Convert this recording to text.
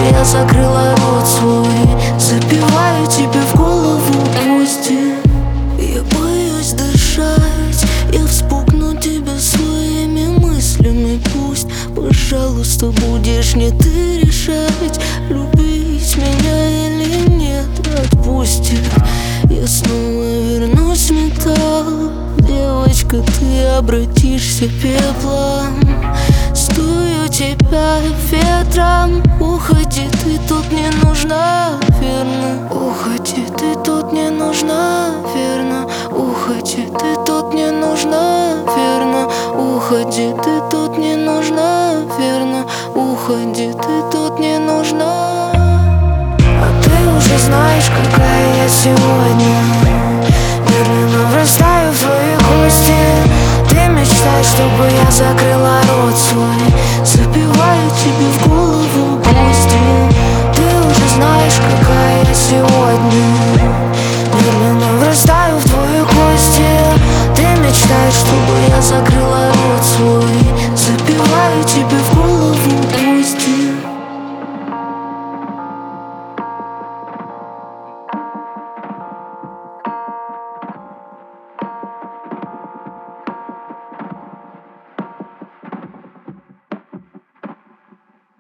я закрыла рот свой. Запиваю тебе в голову гвозди. Я боюсь дышать, я вспугну тебя своими мыслями. Пусть, пожалуйста, будешь не ты решать, любить меня или нет. Отпусти, я снова вернусь в металл. Девочка, ты обратишься пеплом. Стою тебя ветром. Уходи, ты тут не нужна, верно. Уходи, ты тут не нужна, верно. Уходи, ты тут не нужна, верно. Уходи, ты тут не нужна, верно. Уходи, ты тут не нужна. А ты уже знаешь, какая я сегодня. Медленно врастаю в твои кости. Ты мечтаешь, чтобы я закрыла рот свой. Запиваю тебе в голову гвозди. Ты уже знаешь, какая я сегодня. Медленно врастаю в твои кости. Ты мечтаешь, чтобы я закрыла рот свой. Запиваю тебе в голову гвозди.